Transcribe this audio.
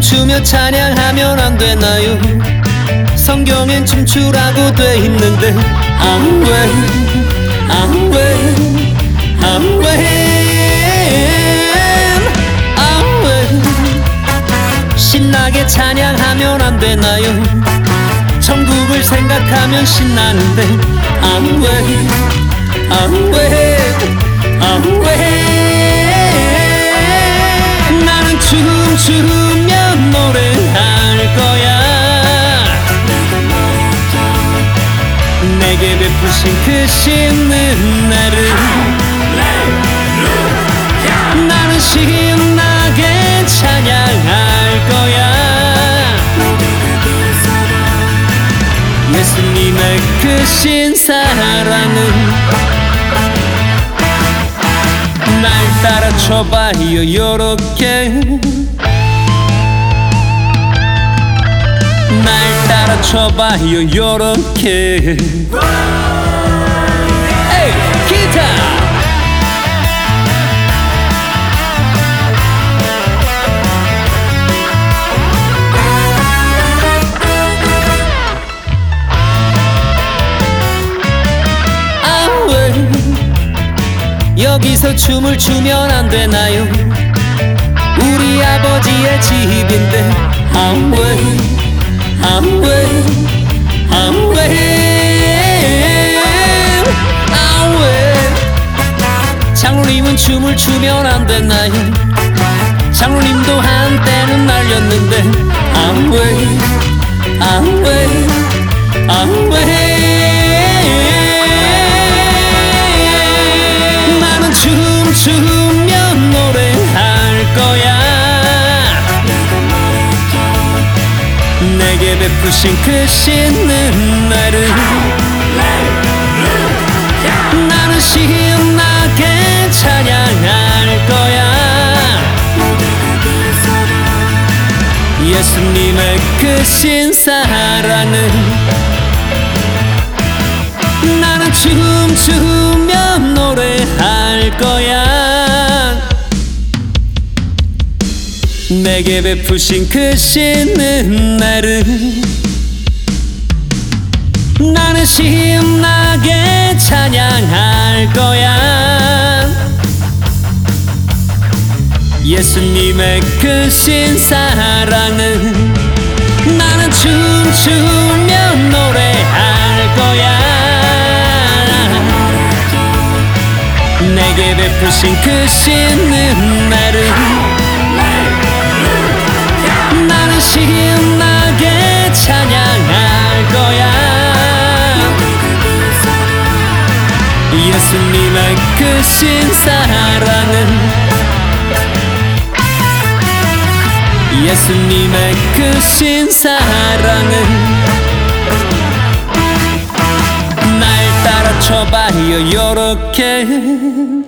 춤추며 찬양하면 안 되나요? 성경엔 춤추라고 돼 있는데 왜 신나게 찬양하면 안 되나요? 천국을 생각하면 신나는데 나는 춤추며 노래할 거야. 내게 베푸신 그 신은혜를 나는 신나게 찬양할 거야. 예수님의 크신 사랑은 날 따라 쳐봐요 요렇게. 날 따라 쳐봐요 요렇게. 에이 기타. 여기서 춤을 추면 안 되나요? 우리 아버지의 집인데 장로님은 춤을 추면 안 되나요? 장로님도 한때는 날렸는데 나는 춤추며 노래할 거야. 내게 베푸신 그 신은혜를 나는 신나게 찬양할 거야. 예수님의 크신 사랑은 나는 춤추며 노래할 거야. 내게 베푸신 크신 은혜를 나는 신나게 찬양할 거야. 예수님의 크신 사랑은 나는 춤추며 노래할 거야. 내게 베푸신 크신 은혜를 나는 신나게 찬양할 거야. 예수님의 크신 사랑은 예수님의 크신 사랑은 날 따라 쳐봐요 요렇게.